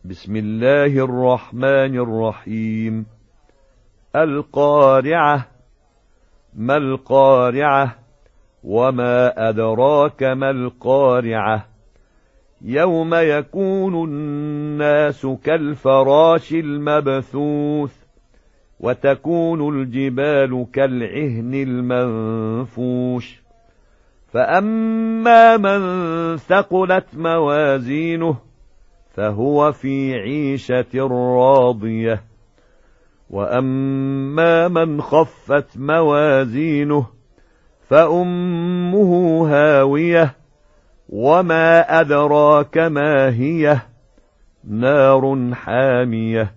بسم الله الرحمن الرحيم. القارعة. ما القارعة؟ وما أدراك ما القارعة؟ يوم يكون الناس كالفراش المبثوث وتكون الجبال كالعهن المنفوش. فأما من ثقلت موازينه فهو في عيشة راضية، وأما من خفت موازينه فأمه هاوية، وما أدراك ما هي؟ نار حامية.